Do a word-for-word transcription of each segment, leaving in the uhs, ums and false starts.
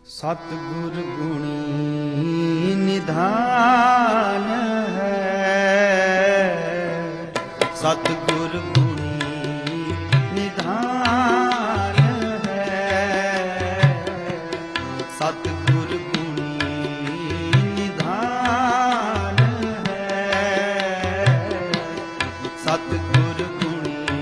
सतगुर गुणी निधान है, सतगुर गुणी निधान है, सतगुर गुणी निधान है, सतगुर गुणी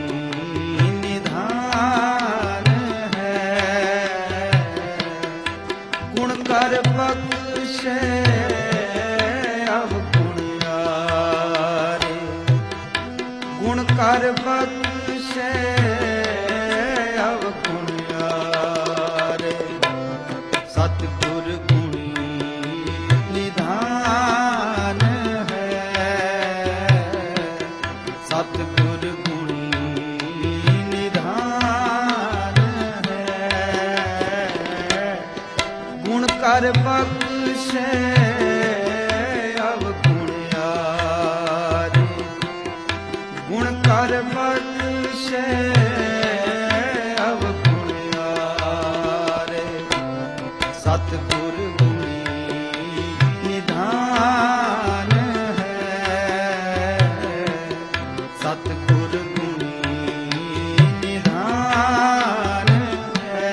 निधान है। गुण कर बख्शे अवगुणियारे, गुण कर बख्शे अवगुणियारे, सतगुर गुणी निधान है, सतगुर गुणी निधान है। गुण कर बख्शे अवगुणियारे, गुण कर बख्शे अवगुणियारे, सतगुर गुणी निधान है, सतगुर गुणी निधान है।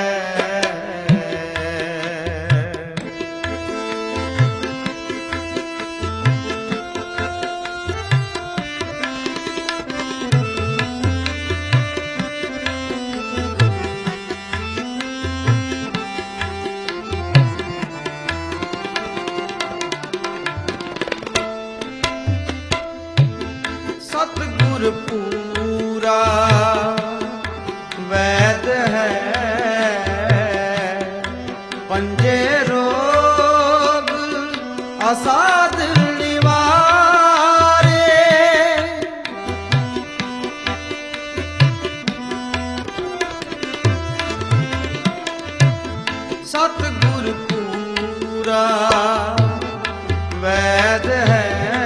सतगुर पूरा वैद है, पंजे रोग असाध निवारे, सतगुर पूरा वैद है,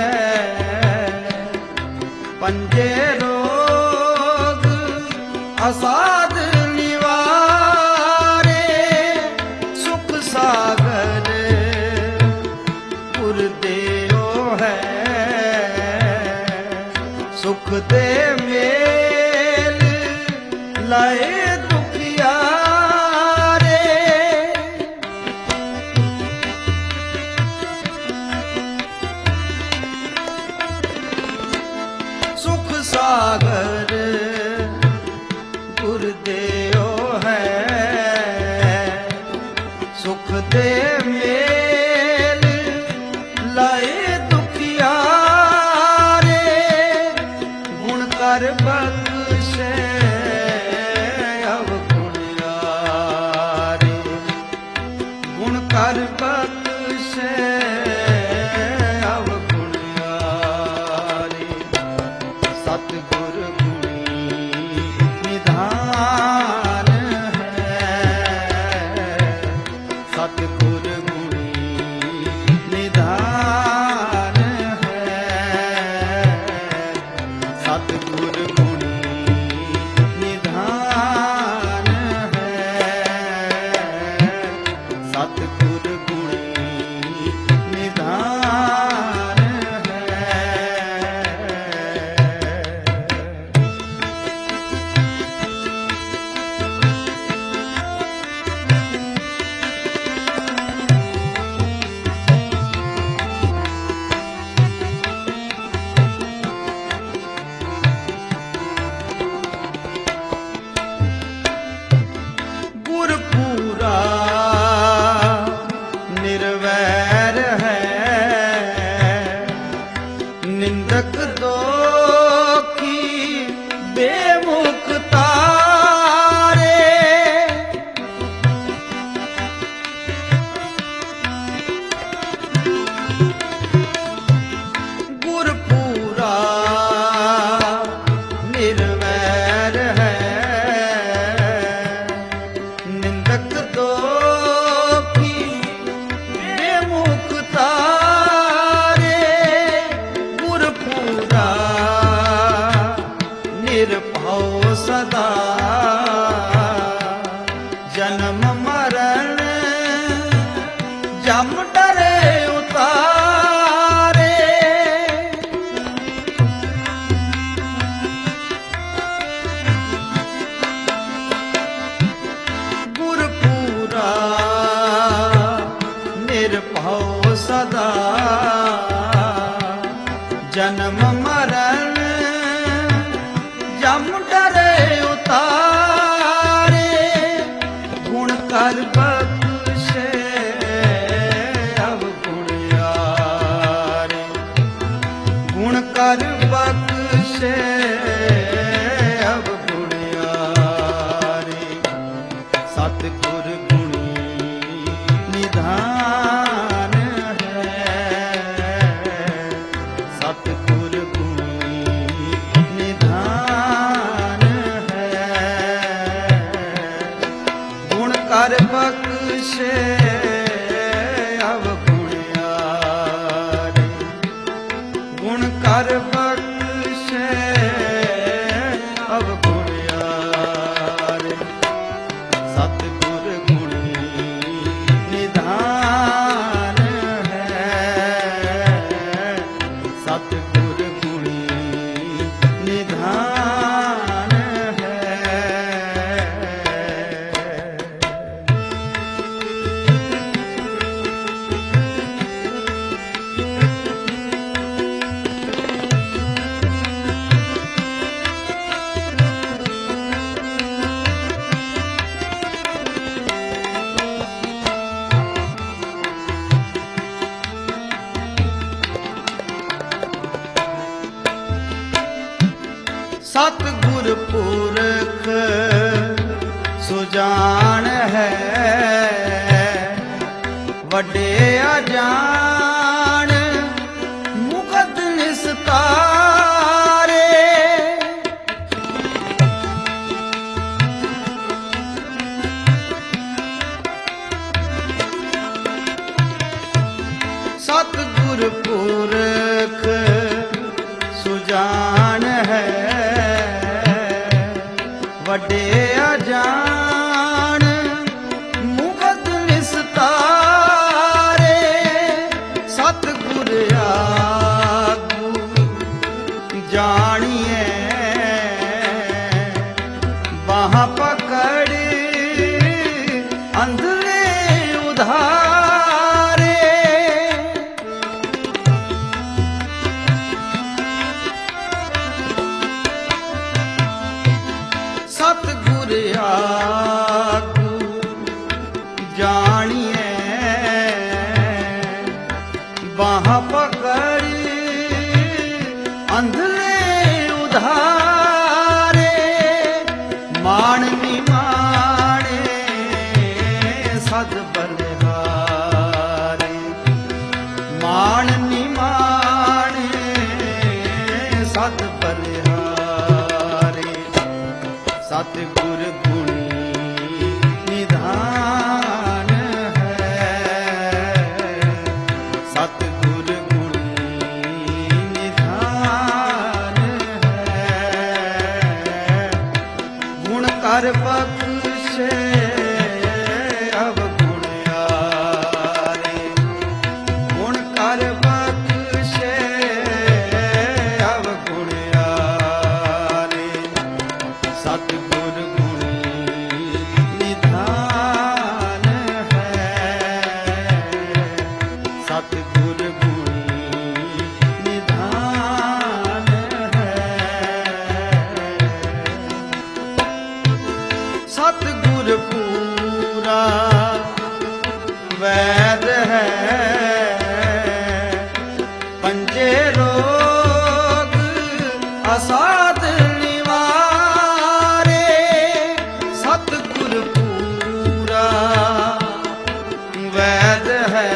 पंजे रोग असाध निवारे, सुख सागर गुरदेव है, सुख दे मेल लाए दुखियारे, सुख सागर गुरदेव है, सुख दे मेल लाए दुखियारे, गुण कर बख्शे अवगुणियारे, गुण कर बख्शे अवगुणियारे, सतगुर गुणी ਸਦਾ ਜਨਮ ਮਰਨ ਜਮ ਡਰੇ ਉਤਾਰੇ ਗੁਣ ਕਰ ਬਖਸ਼ੇ ਅਵਗੁਣ ਯਾਰੇ ਗੁਣ ਕਰ ਬਖਸ਼ੇ ਅਵਗੁਣ ਯਾਰੇ ਸਤਿਗੁਰ ਗੁਣੀ ਨਿਧਾਨ ਹੈ ਸਤਿਗੁਰ ਗੁਣੀ ਨਿਧਾਨ ਹੈ ਗੁਣ ਕਰ ਬਖਸ਼ੇ ਅਵਗੁਣ ਯਾਰੇ ਗੁਣ ਕਰ ਬਖਸ਼ੇ ਅਵਗੁਣ ਯਾਰੇ ਸਤਿਗੁਰ ਗੁਣੀ ਨਿਧਾਨ ਹੈ ਸਤਿਗੁਰ ਗੁਣੀ ਨਿਧਾਨ ਹੈ। ਸਤਿਗੁਰ ਪੁਰਖ ਸੁਜਾਨ ਹੈ ਵੱਡੇ ਅਜਾਨ ਮੁਕਤ ਨਿਸਤਾਰੇ ਸਤਿਗੁਰ ਪੁਰਖ ਸੁਜਾਨ ਹੈ ਵੱਡੇ ਅਜਾਨ ਮੁਕਤ ਨਿਸਤਾਰੇ ਸਤਿਗੁਰ ਆਗੂ ਜਾਣੀਏ ਬਾਹ ਪਕੜ ਅੰਧਲੇ ਉਧਾਰੇ ਸਤਿਗੁਰ ਆਗੂ ਜਾਣੀਏ ਬਾਹ ਪਕੜੀ ਅੰਧਲੇ ਉਧਾਰੇ ਮਾਣ ਨਿਮਾਣੇ ਸਦ ਬਲਿਹਾਰੇ ਮਾਣ ਨਿਮਾਣੇ ਸਦ ਬਲਿਹਾਰੇ ਸਤਿਗੁਰ ਗੁਣੀ ਨਿਧਾਨ ਹੈ ਸਤਿਗੁਰ ਗੁਣੀ ਨਿਧਾਨ ਹੈ ਗੁਣ ਕਰ ਬਖਸ਼ੇ ਅਵਗੁਣ ਯਾਰੇ ਗੁਣ ਕਰ ਬਖਸ਼ੇ ਅਵਗੁਣ ਯਾਰੇ ਸਤਿਗੁਰ ਗੁਣੀ ਨਿਧਾਨ ਹੈ ਸਤਿਗੁਰ ਗੁਣੀ ਨਿਧਾਨ ਹੈ ਸਤਿਗੁਰ ਪੂਰਾ ਵੈਦ ਹੈ ਪੰਜੇ ਰੋਗ ਅਸਾਧ ਸਤਿਗੁਰ ਪੂਰਾ ਵੈਦ ਹੈ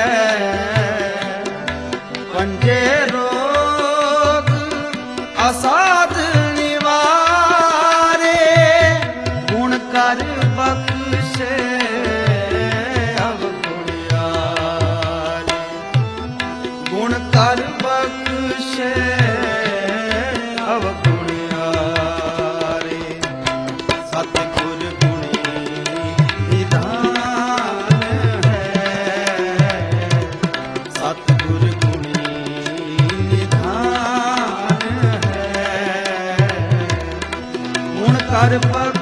ਪੰਜੇ ਰੋਗ ਅਸਾਧ ਨਿਵਾਰੇ ਗੁਣ ਕਰ ਬਖਸ਼ੇ ਅਵਗੁਣ ਯਾਰੇ ਗੁਣ ਕਰ ਬਖਸ਼ੇ ਅਵਗੁਣ ਯਾਰੇ ਸਤਿਗੁਰ ਗੁਣੀ ਨਿਧਾਨ ਹੈ ਸਤਿਗੁਰ ਗੁਣੀ ਨਿਧਾਨ ਹੈ ਗੁਣ ਕਰ